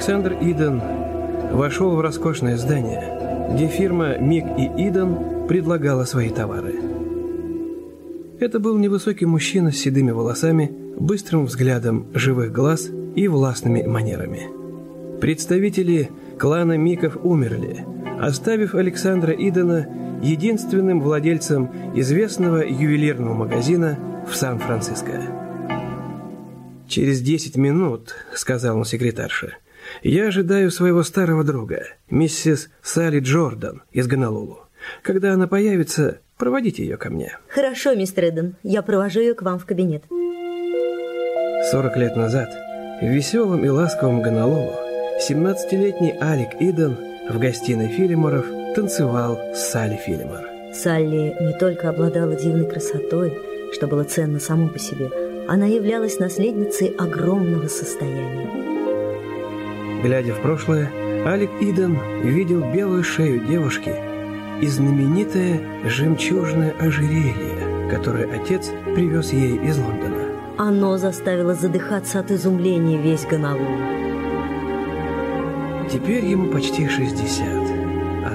Александр Иден вошел в роскошное здание, где фирма Мик и Иден предлагала свои товары. Это был невысокий мужчина с седыми волосами, быстрым взглядом живых глаз и властными манерами. Представители клана Миков умерли, оставив Александра Идена единственным владельцем известного ювелирного магазина в Сан-Франциско. «Через 10 минут, — сказал он секретарше, — я ожидаю своего старого друга, миссис Салли Джордан из Гонолулу. Когда она появится, проводите ее ко мне». «Хорошо, мистер Иден, я провожу ее к вам в кабинет». 40 лет назад в веселом и ласковом Гонолулу 17-летний Алек Иден в гостиной Филлиморов танцевал с Салли Филлимор. Салли не только обладала дивной красотой, что было ценно само по себе, она являлась наследницей огромного состояния. Глядя в прошлое, Алек Иден видел белую шею девушки и знаменитое жемчужное ожерелье, которое отец привез ей из Лондона. Оно заставило задыхаться от изумления весь Гонолулу. Теперь ему почти 60, а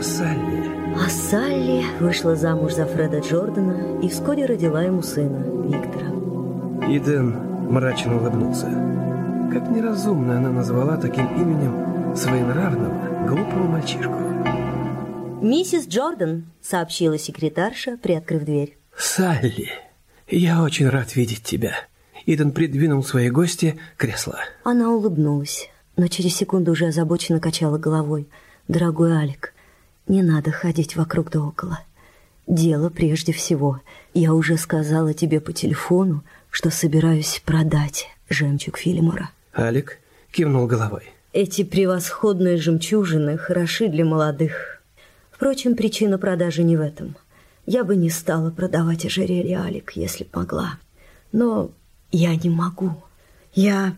Салли вышла замуж за Фреда Джордана и вскоре родила ему сына, Виктора. Иден мрачно улыбнулся. Как неразумно она назвала таким именем своенравного, глупого мальчишку. «Миссис Джордан», — сообщила секретарша, приоткрыв дверь. «Салли, я очень рад видеть тебя». Иден придвинул своей гости кресло. Она улыбнулась, но через секунду уже озабоченно качала головой. «Дорогой Алек, не надо ходить вокруг да около. Дело прежде всего. Я уже сказала тебе по телефону, что собираюсь продать жемчуг Филлимора». Алек кивнул головой. «Эти превосходные жемчужины хороши для молодых. Впрочем, причина продажи не в этом. Я бы не стала продавать ожерелье, Алек, если б могла. Но я не могу. Я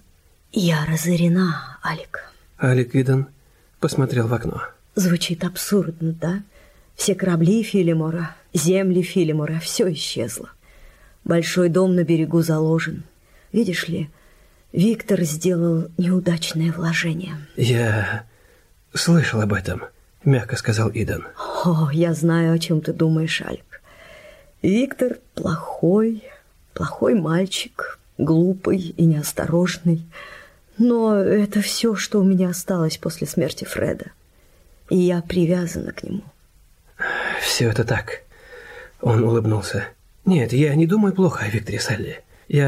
разорена, Алек». Алек Иден посмотрел в окно. Звучит абсурдно, да? Все корабли Филлимора, земли Филлимора, все исчезло. Большой дом на берегу заложен. Видишь ли, Виктор сделал неудачное вложение. «Я слышал об этом», — мягко сказал Иден. «О, я знаю, о чем ты думаешь, Алек. Виктор плохой мальчик, глупый и неосторожный. Но это все, что у меня осталось после смерти Фреда. И я привязана к нему». «Все это так». Он улыбнулся. «Нет, я не думаю плохо о Викторе, Салли.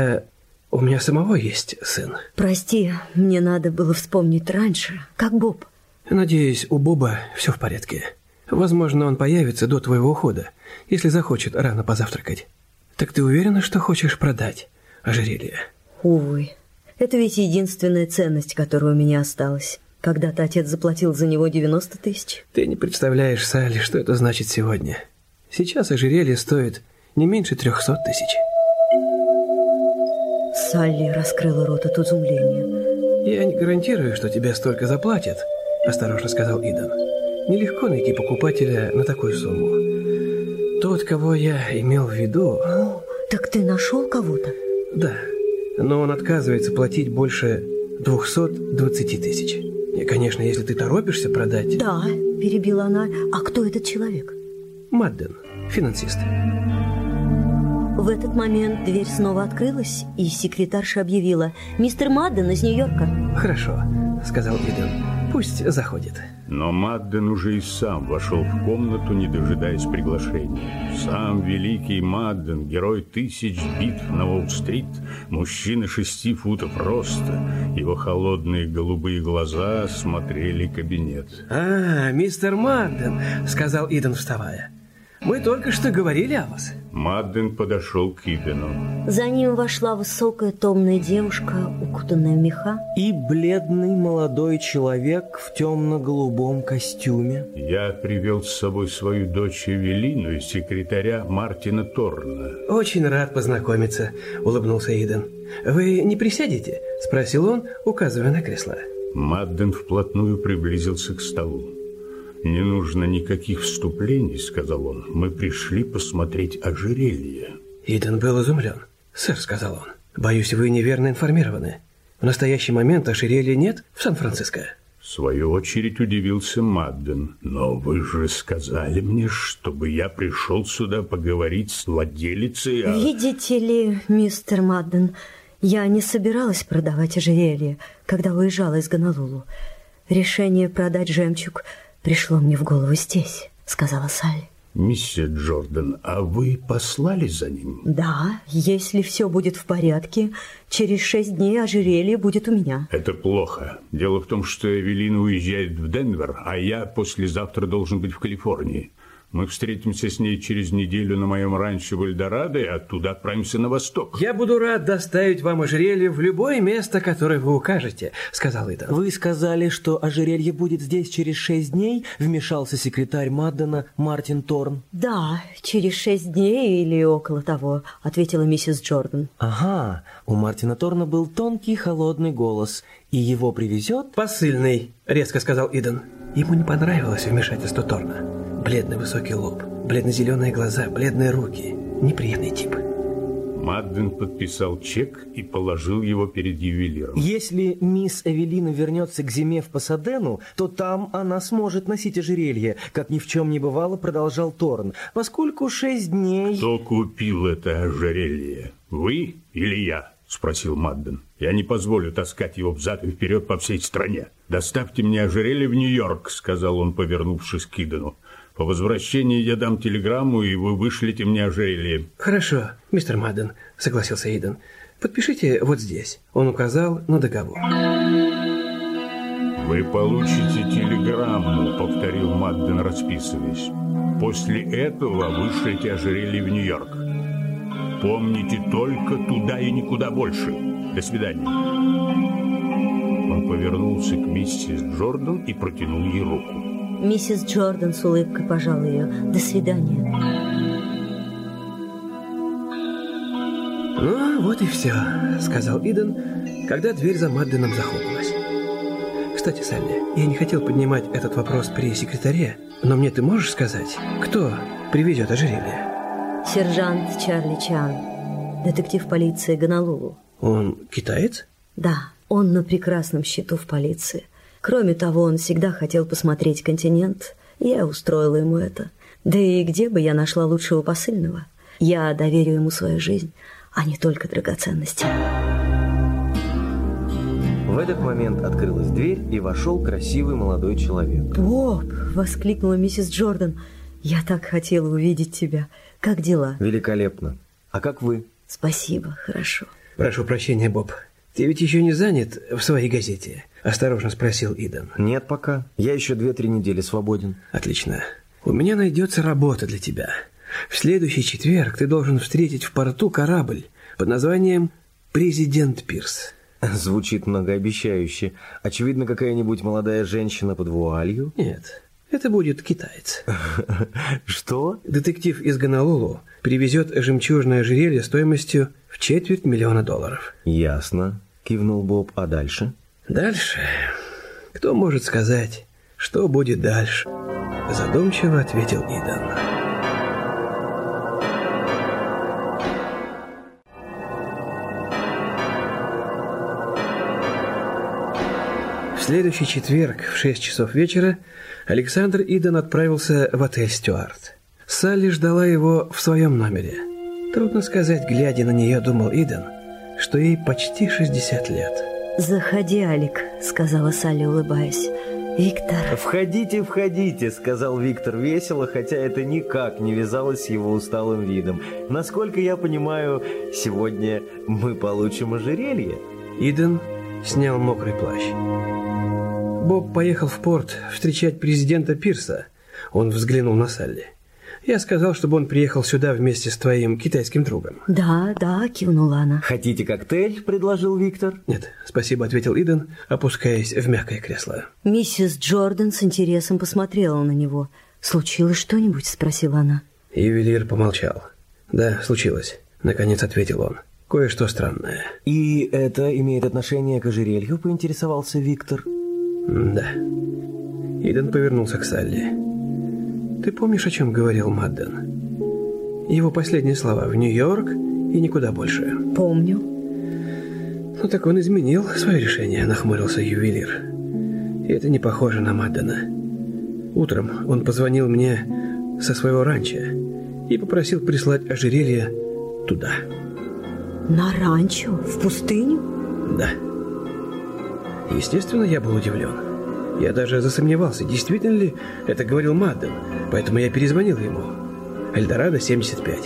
У меня самого есть сын». «Прости, мне надо было вспомнить раньше. Как Боб?» «Надеюсь, у Боба все в порядке. Возможно, он появится до твоего ухода, если захочет рано позавтракать. Так ты уверена, что хочешь продать ожерелье?» «Увы. Это ведь единственная ценность, которая у меня осталась. Когда-то отец заплатил за него 90 тысяч». «Ты не представляешь, Салли, что это значит сегодня. Сейчас ожерелье стоит не меньше 300 тысяч». Салли раскрыла рот от изумления. «Я не гарантирую, что тебе столько заплатят», — осторожно сказал Иден. «Нелегко найти покупателя на такую сумму. Тот, кого я имел в виду...» «О, так ты нашел кого-то?» «Да, но он отказывается платить больше 220 тысяч. И, конечно, если ты торопишься продать...» «Да», — перебила она. «А кто этот человек?» «Мадден, финансист». В этот момент дверь снова открылась, и секретарша объявила: «Мистер Мадден из Нью-Йорка». «Хорошо», — сказал Иден. «Пусть заходит». Но Мадден уже и сам вошел в комнату, не дожидаясь приглашения. Сам великий Мадден, герой 1000 битв на Уолл-стрит, мужчина 6 футов роста. Его холодные голубые глаза смотрели кабинет. Мистер Мадден», — сказал Иден, вставая. «Мы только что говорили о вас». Мадден подошел к Идену. За ним вошла высокая томная девушка, укутанная в меха, и бледный молодой человек в темно-голубом костюме. Я привел с собой свою дочь Эвелину и секретаря Мартина Торна. «Очень рад познакомиться», — улыбнулся Иден. «Вы не присядете?» — спросил он, указывая на кресло. Мадден вплотную приблизился к столу. «Не нужно никаких вступлений», — сказал он. «Мы пришли посмотреть ожерелье». Иден был изумлен. «Сэр», — сказал он, — «боюсь, вы неверно информированы. В настоящий момент ожерелья нет в Сан-Франциско». В свою очередь удивился Мадден. «Но вы же сказали мне, чтобы я пришел сюда поговорить с владелицей, а...» Видите ли, мистер Мадден, я не собиралась продавать ожерелье, когда уезжала из Гонолулу. Решение продать жемчуг пришло мне в голову здесь, сказала Салли. «Миссис Джордан, а вы послали за ним?» Да, если все будет в порядке, через 6 дней ожерелье будет у меня. Это плохо. Дело в том, что Эвелина уезжает в Денвер, а я послезавтра должен быть в Калифорнии. Мы встретимся с ней через неделю на моем ранчо в Эльдорадо, и оттуда отправимся на восток. «Я буду рад доставить вам ожерелье в любое место, которое вы укажете», — сказал Иден. «Вы сказали, что ожерелье будет здесь через 6 дней?» — вмешался секретарь Маддена Мартин Торн. Да, через 6 дней или около того, ответила миссис Джордан. Ага, у Мартина Торна был тонкий холодный голос, и его привезет... «Посыльный», — резко сказал Иден. Ему не понравилось вмешательство Торна. Бледный высокий лоб, бледно-зеленые глаза, бледные руки. Неприятный тип. Мадден подписал чек и положил его перед ювелиром. «Если мисс Эвелина вернется к зиме в Пасадену, то там она сможет носить ожерелье», как ни в чем не бывало, продолжал Торн, «поскольку 6 дней...» «Кто купил это ожерелье? Вы или я?» — спросил Мадден. «Я не позволю таскать его взад и вперед по всей стране. Доставьте мне ожерелье в Нью-Йорк», — сказал он, повернувшись к Идену. «По возвращении я дам телеграмму, и вы вышлете мне ожерелье». «Хорошо, мистер Мадден», — согласился Иден. «Подпишите вот здесь». Он указал на договор. «Вы получите телеграмму», — повторил Мадден, расписываясь. «После этого вышлите ожерелье в Нью-Йорк. Помните, только туда и никуда больше. До свидания». Он повернулся к миссис Джордан и протянул ей руку. Миссис Джордан с улыбкой пожала ее. До свидания. «Ну, вот и все», — сказал Иден, когда дверь за Мадденом захлопнулась. «Кстати, Салли, я не хотел поднимать этот вопрос при секретаре, но мне ты можешь сказать, кто привезет ожерелье?» Сержант Чарли Чан, детектив полиции Гонолулу. «Он китаец?» Да, он на прекрасном счету в полиции. Кроме того, он всегда хотел посмотреть континент, и я устроила ему это. Да и где бы я нашла лучшего посыльного? Я доверю ему свою жизнь, а не только драгоценности. В этот момент открылась дверь, и вошел красивый молодой человек. «Боб!» — воскликнула миссис Джордан. «Я так хотела увидеть тебя. Как дела?» «Великолепно. А как вы?» «Спасибо, хорошо». «Прошу прощения, Боб. Ты ведь еще не занят в своей газете?» — осторожно спросил Иден. «Нет пока. Я еще 2-3 недели свободен». «Отлично. У меня найдется работа для тебя. В следующий четверг ты должен встретить в порту корабль под названием «Президент Пирс». Звучит многообещающе. Очевидно, какая-нибудь молодая женщина под вуалью? Нет, это будет китаец. Что? Детектив из Гонолулу привезет жемчужное ожерелье стоимостью в $250,000. Ясно, кивнул Боб. А дальше? Дальше? Кто может сказать, что будет дальше? Задумчиво ответил Иден. В следующий четверг в 6 часов вечера Александр Иден отправился в отель «Стюарт». Салли ждала его в своем номере. Трудно сказать, глядя на нее, думал Иден, что ей почти 60 лет. «Заходи, Алик», — сказала Салли, улыбаясь. «Виктор...» «Входите, входите», — сказал Виктор весело, хотя это никак не вязалось с его усталым видом. «Насколько я понимаю, сегодня мы получим ожерелье». Иден снял мокрый плащ. Боб поехал в порт встречать президента Пирса. Он взглянул на Салли. «Я сказал, чтобы он приехал сюда вместе с твоим китайским другом». «Да, да», — кивнула она. «Хотите коктейль?» — предложил Виктор. «Нет, спасибо», — ответил Иден, опускаясь в мягкое кресло. Миссис Джордан с интересом посмотрела на него. «Случилось что-нибудь?» — спросила она. Ювелир помолчал. «Да, случилось», — наконец ответил он. «Кое-что странное». «И это имеет отношение к ожерелью?» — поинтересовался Виктор. «Да». Иден повернулся к Салли. «Ты помнишь, о чем говорил Мадден? Его последние слова: в Нью-Йорк и никуда больше». «Помню». «Ну так он изменил свое решение», — нахмурился ювелир. И это не похоже на Маддена. Утром он позвонил мне со своего ранчо и попросил прислать ожерелье туда. На ранчо? В пустыню? Да. Естественно, я был удивлен. Я даже засомневался, действительно ли это говорил Мадден, поэтому я перезвонил ему. Эльдорадо 75.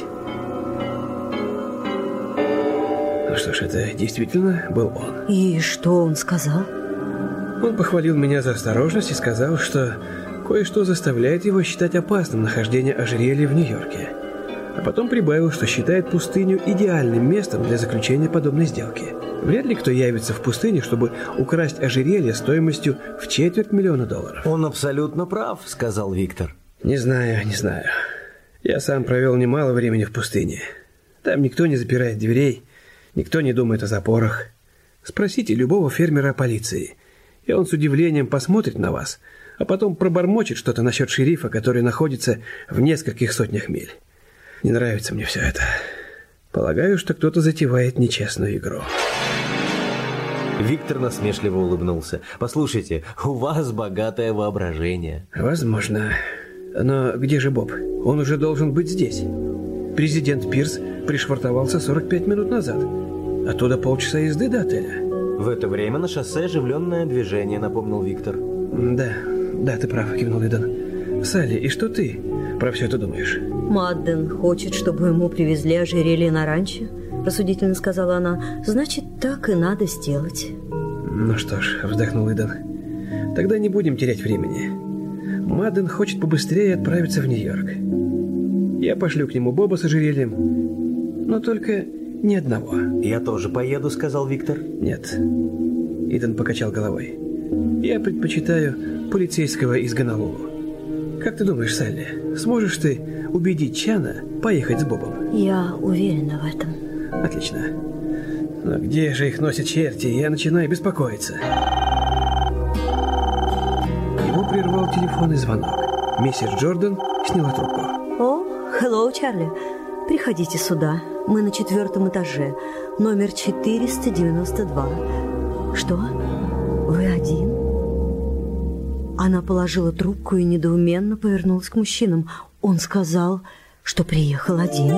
Ну что ж, это действительно был он. И что он сказал? Он похвалил меня за осторожность и сказал, что кое-что заставляет его считать опасным нахождение ожерелья в Нью-Йорке. А потом прибавил, что считает пустыню идеальным местом для заключения подобной сделки. Вряд ли кто явится в пустыне, чтобы украсть ожерелье стоимостью в $250 000. Он абсолютно прав, сказал Виктор. Не знаю. Я сам провел немало времени в пустыне. Там никто не запирает дверей, никто не думает о запорах. Спросите любого фермера о полиции, и он с удивлением посмотрит на вас, а потом пробормочет что-то насчет шерифа, который находится в нескольких сотнях миль. Не нравится мне все это. Полагаю, что кто-то затевает нечестную игру. Виктор насмешливо улыбнулся. Послушайте, у вас богатое воображение. Возможно. Но где же Боб? Он уже должен быть здесь. Президент Пирс пришвартовался 45 минут назад. Оттуда полчаса езды до отеля. В это время на шоссе оживленное движение, напомнил Виктор. Да, ты прав, кивнул Иден. Салли, и что ты про все это думаешь? Мадден хочет, чтобы ему привезли ожерелье на ранчо, рассудительно сказала она. Значит, так и надо сделать. Ну что ж, вздохнул Иден. Тогда не будем терять времени. Мадден хочет побыстрее отправиться в Нью-Йорк. Я пошлю к нему Боба с ожерельем, но только ни одного. Я тоже поеду, сказал Виктор. Нет. Иден покачал головой. Я предпочитаю полицейского из Гонолулу. Как ты думаешь, Салли, сможешь ты убедить Чана поехать с Бобом? Я уверена в этом. Отлично. Но где же их носят черти? Я начинаю беспокоиться. Его прервал телефонный звонок. Миссис Джордан сняла трубку. О, hello, Чарли. Приходите сюда. Мы на 4-м этаже. Номер 492. Что? Вы один? Она положила трубку и недоуменно повернулась к мужчинам. Он сказал, что приехал один.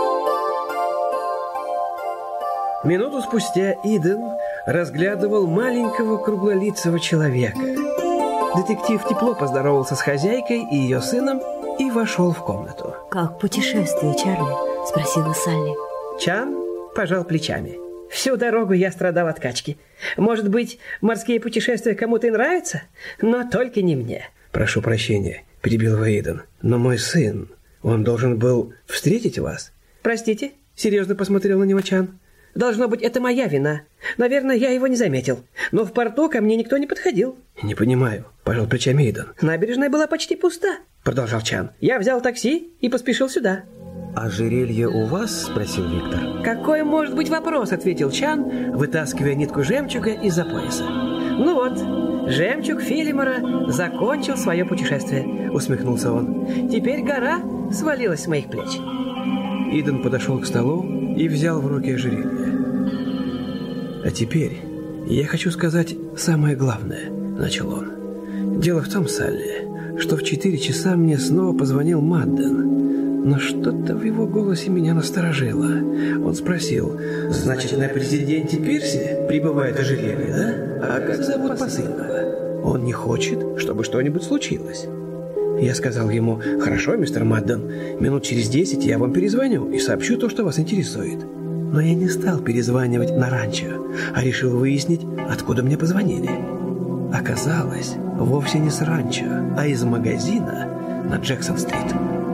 Минуту спустя Иден разглядывал маленького круглолицего человека. Детектив тепло поздоровался с хозяйкой и ее сыном и вошел в комнату. «Как путешествие, Чарли?» – спросила Салли. Чан пожал плечами. Всю дорогу я страдал от качки. Может быть, морские путешествия кому-то и нравятся, но только не мне. «Прошу прощения», – перебил его Иден. «Но мой сын, он должен был встретить вас?» «Простите?» – серьезно посмотрел на него Чан. «Должно быть, это моя вина. Наверное, я его не заметил. Но в порту ко мне никто не подходил». «Не понимаю», – пожал плечами Иден. «Набережная была почти пуста», – продолжал Чан. «Я взял такси и поспешил сюда». «Ожерелье у вас?» – спросил Виктор. «Какой может быть вопрос?» – ответил Чан, вытаскивая нитку жемчуга из-за пояса. «Ну вот, жемчуг Филимора закончил свое путешествие», – усмехнулся он. «Теперь гора свалилась с моих плеч». Иден подошел к столу и взял в руки ожерелье. «А теперь я хочу сказать самое главное», – начал он. «Дело в том, Салли, что в 4 часа мне снова позвонил Мадден. Но что-то в его голосе меня насторожило. Он спросил: «Значит, на президенте Пирсе прибывает ожерелье, да? А как зовут посыльного? Он не хочет, чтобы что-нибудь случилось». Я сказал ему: «Хорошо, мистер Мадден, минут через 10 я вам перезвоню и сообщу то, что вас интересует». Но я не стал перезванивать на ранчо, а решил выяснить, откуда мне позвонили. Оказалось, вовсе не с ранчо, а из магазина на Джексон-стрит.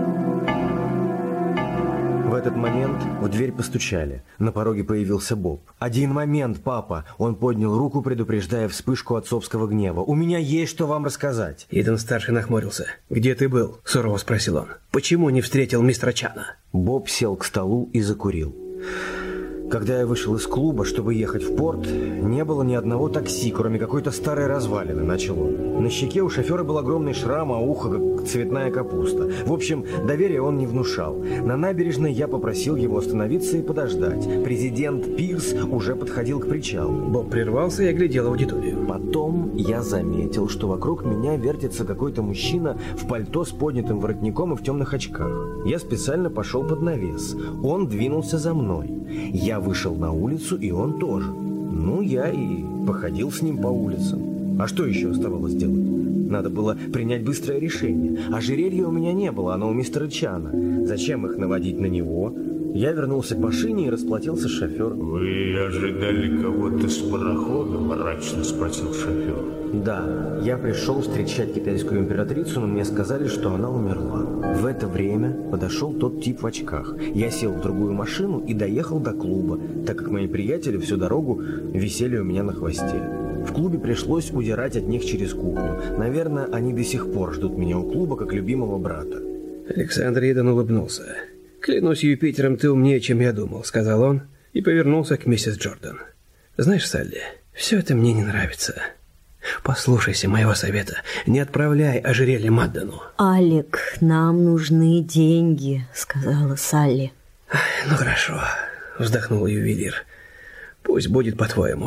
В этот момент в дверь постучали. На пороге появился Боб. «Один момент, папа!» Он поднял руку, предупреждая вспышку отцовского гнева. «У меня есть что вам рассказать!» Иден-старший нахмурился. «Где ты был?» – сурово спросил он. «Почему не встретил мистера Чана?» Боб сел к столу и закурил. Когда я вышел из клуба, чтобы ехать в порт, не было ни одного такси, кроме какой-то старой развалины, начал он. На щеке у шофера был огромный шрам, а ухо как цветная капуста. В общем, доверия он не внушал. На набережной я попросил его остановиться и подождать. Президент Пирс уже подходил к причалу. Боб прервался и оглядел аудиторию. Потом я заметил, что вокруг меня вертится какой-то мужчина в пальто с поднятым воротником и в темных очках. Я специально пошел под навес. Он двинулся за мной. Я вышел на улицу, и он тоже. Ну, я и походил с ним по улицам. А что еще оставалось делать? Надо было принять быстрое решение. Ожерелья у меня не было, оно у мистера Чана. Зачем их наводить на него? Я вернулся к машине и расплатился с шофером. «Вы ожидали кого-то с парохода?» – мрачно спросил шофер. Да, я пришел встречать китайскую императрицу, но мне сказали, что она умерла. В это время подошел тот тип в очках. Я сел в другую машину и доехал до клуба, так как мои приятели всю дорогу висели у меня на хвосте. В клубе пришлось удирать от них через кухню. Наверное, они до сих пор ждут меня у клуба как любимого брата. Александр Иден улыбнулся. «Клянусь Юпитером, ты умнее, чем я думал», — сказал он и повернулся к миссис Джордан. «Знаешь, Салли, все это мне не нравится. Послушайся моего совета. Не отправляй ожерелье Маддену». «Алек, нам нужны деньги», — сказала Салли. «Ну хорошо», — вздохнул ювелир. «Пусть будет по-твоему.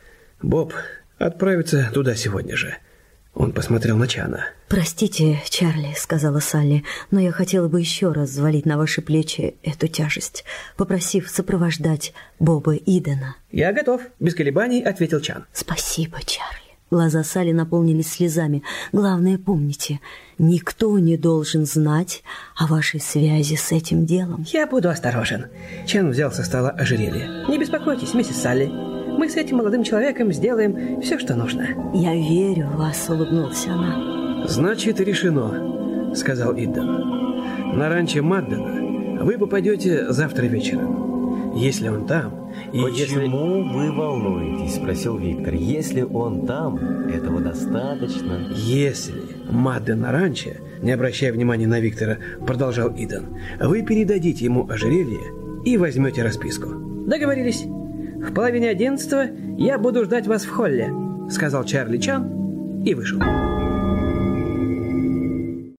Боб отправится туда сегодня же». Он посмотрел на Чана. «Простите, Чарли», — сказала Салли, «но я хотела бы еще раз взвалить на ваши плечи эту тяжесть, попросив сопровождать Боба Идена». «Я готов», — без колебаний ответил Чан. «Спасибо, Чарли». Глаза Салли наполнились слезами. «Главное, помните, никто не должен знать о вашей связи с этим делом». «Я буду осторожен». Чан взял со стола ожерелье. «Не беспокойтесь, миссис Салли. Мы с этим молодым человеком сделаем все, что нужно». «Я верю в вас», — улыбнулась она. «Значит, решено», — сказал Иден. «На ранчо Маддена вы попадете завтра вечером. Если он там...» и «Почему вы волнуетесь?» — спросил Виктор. «Если он там, этого достаточно». «Если Мадден на ранчо, не обращая внимания на Виктора, продолжал Иден, вы передадите ему ожерелье и возьмете расписку». «Договорились. В 10:30 я буду ждать вас в холле», — сказал Чарли Чан и вышел.